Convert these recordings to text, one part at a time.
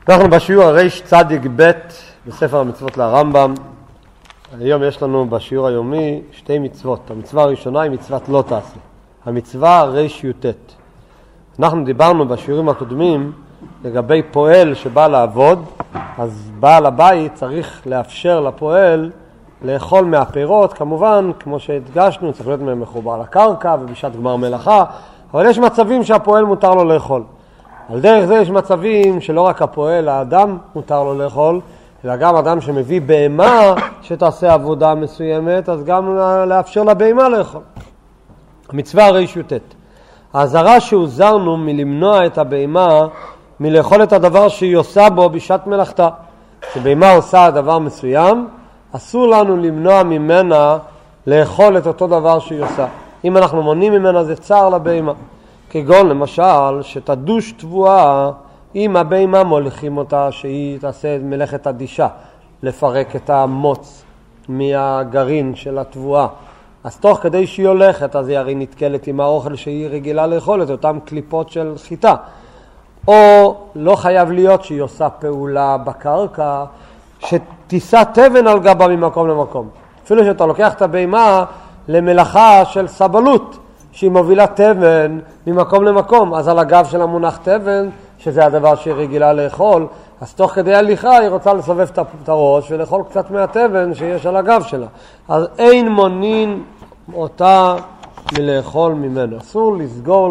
אנחנו בשיעור הרש צדיק ב' בספר המצוות לרמב"ם. היום יש לנו בשיעור היומי שתי מצוות. המצווה הראשונה היא מצוות לא תעשה. המצווה רש י"ט. אנחנו דיברנו בשיעורים הקודמים לגבי פועל שבא לעבוד, אז בעל הבית צריך לאפשר לפועל לאכול מהפירות, כמובן, כמו שהדגשנו, צריך להיות מחובר לקרקע ובשעת גמר מלאכה, אבל יש מצבים שהפועל מותר לו לאכול. על דרך זה יש מצבים שלא רק הפועל, האדם מותר לו לאכול, אלא גם אדם שמביא בהמה שתעשה עבודה מסוימת, אז גם לאפשר לבהמה לאכול. המצווה רש י"ט. ההזרה שהוזרנו מלמנוע את הבהמה מלאכול את הדבר שהיא עושה בו בשעת מלאכתה. כשבהמה עושה דבר מסוים, אסור לנו למנוע ממנה לאכול את אותו דבר שהיא עושה. אם אנחנו מונעים ממנה זה צער לבהמה. כגון למשל שתדוש תבואה, אם הבהמה מוליכים אותה שהיא תעשה מלאכת אדישה, לפרק את המוץ מהגרעין של התבואה. אז תוך כדי שהיא הולכת, אז היא הרי נתקלת עם האוכל שהיא רגילה לאכול, את אותם קליפות של חיטה. או לא חייב להיות שהיא עושה פעולה בקרקע, שתישא תבן על גבה ממקום למקום. אפילו שאתה לוקח את הבהמה למלאכה של סבלות, שהיא מובילה תבן ממקום למקום, אז על הגב שלה מונח תבן, שזה הדבר שהיא רגילה לאכול, אז תוך כדי הליכה היא רוצה לסובב את הראש ולאכול קצת מהתבן שיש על הגב שלה. אז אין מונין אותה מלאכול ממנו. אסור לסגור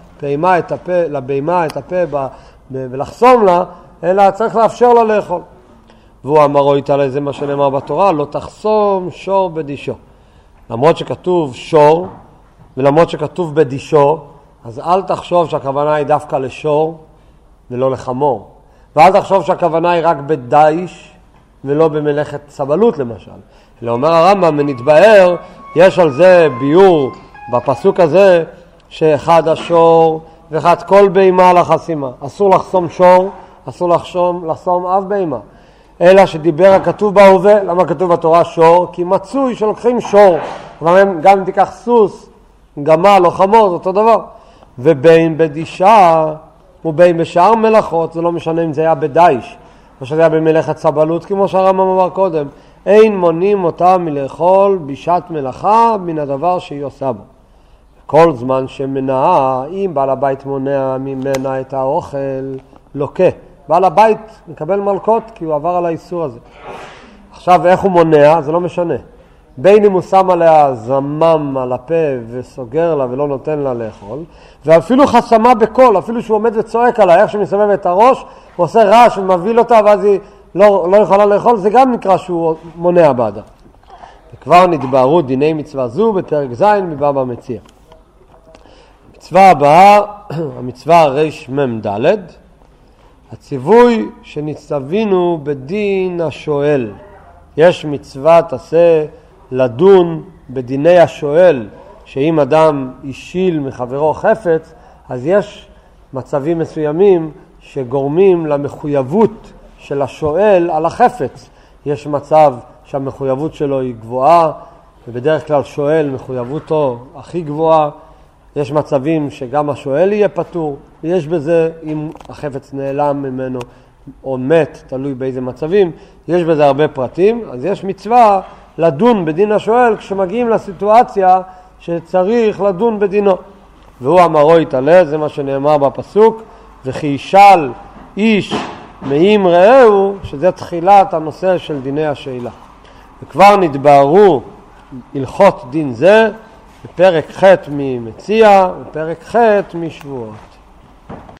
לבהמה את הפה ולחסום לה, אלא צריך לאפשר לה לאכול. והוא אמרו איתה לזה מה שנאמר בתורה, לא תחסום שור בדישו. למרות שכתוב שור, ולמרות שכתוב בדישו, אז אל תחשוב שהכוונה היא דווקא לשור ולא לחמור. ואל תחשוב שהכוונה היא רק בדייש ולא במלאכת סבלות למשל. אלא אומר הרמב"ם, ונתבהר, יש על זה ביור בפסוק הזה, שאחד השור ואחד כל בהמה לחסימה. אסור לחסום שור, אסור לחסום אף בהמה. אלא שדיבר הכתוב בהווה. למה כתוב בתורה שור? כי מצוי שלוקחים שור. אבל גם אם תיקח סוס, גמל או חמור, זה אותו דבר. ובין בדישה ובין בשאר מלאכות, זה לא משנה אם זה היה בדייש, או שזה היה במלאכת סבלות, כמו שהרמב"ם אמר קודם, אין מונים אותה מלאכול בשעת מלאכה מן הדבר שהיא עושה בו. כל זמן שמנעה, אם בעל הבית מונע ממנה את האוכל, לוקה. בעל הבית מקבל מלכות כי הוא עבר על האיסור הזה. עכשיו איך הוא מונע? זה לא משנה. בין אם הוא שם עליה זמם על הפה וסוגר לה ולא נותן לה לאכול, ואפילו חסמה בקול, אפילו שהוא עומד וצועק עליה, איך שמסובב את הראש, הוא עושה רעש ומביא אותה ואז היא לא יכולה לאכול, זה גם נקרא שהוא מונע בעדה. וכבר נתבהרו דיני מצווה זו בפרק ז' מבבא מציעא. המצווה הבאה, המצווה רש מ"ד, הציווי שנצטווינו בדין השואל. יש מצוות עשה לדון בדיני השואל, שאם אדם אישיל מחברו חפץ, אז יש מצבים מסוימים שגורמים למחויבות של השואל על החפץ. יש מצב שהמחויבות שלו היא גבוהה, ובדרך כלל שואל מחויבותו הכי גבוהה. יש מצבים שגם השואל יהיה פטור, ויש בזה, אם החפץ נעלם ממנו או מת, תלוי באיזה מצבים, יש בזה הרבה פרטים. אז יש מצווה לדון בדין השואל כשמגיעים לסיטואציה שצריך לדון בדינו. והוא אמרו יתעלה, זה מה שנאמר בפסוק, וכי ישאל איש מאם רעהו, שזה תחילת הנושא של דיני השאלה. וכבר נתבהרו הלכות דין זה בפרק ח' ממציע ופרק ח' משבועות.